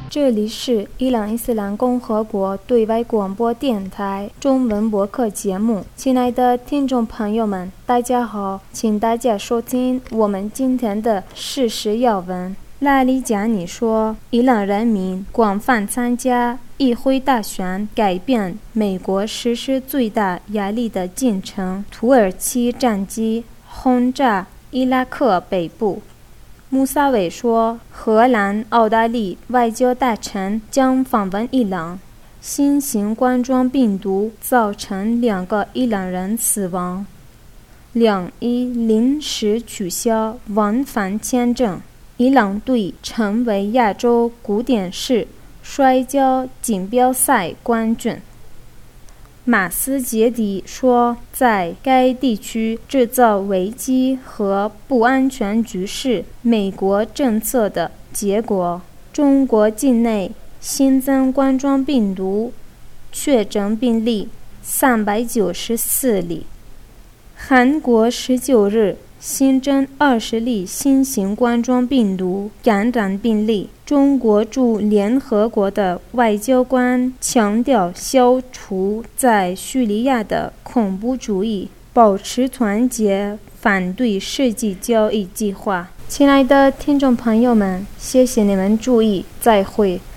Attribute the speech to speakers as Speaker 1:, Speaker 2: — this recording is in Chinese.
Speaker 1: 这里是伊朗伊斯兰共和国对外广播电台中文播客节目。亲爱的听众朋友们，大家好，请大家收听我们今天的事实要闻。拉里贾尼说，伊朗人民广泛参加议会大选，改变美国实施最大压力的进程。土耳其战机轰炸伊拉克北部。穆萨韦说，荷兰、澳大利外交大臣将访问伊朗。新型冠状病毒造成2个伊朗人死亡。2伊临时取消往返签证。伊朗队成为亚洲古典式摔跤锦标赛冠军。马斯杰迪说，在该地区制造危机和不安全局势，美国政策的结果。中国境内新增冠状病毒确诊病例394例。韩国19日新增20例新型冠状病毒感染病例。中国驻联合国的外交官强调消除在叙利亚的恐怖主义，保持团结，反对世纪交易计划。亲爱的听众朋友们，谢谢你们注意，再会。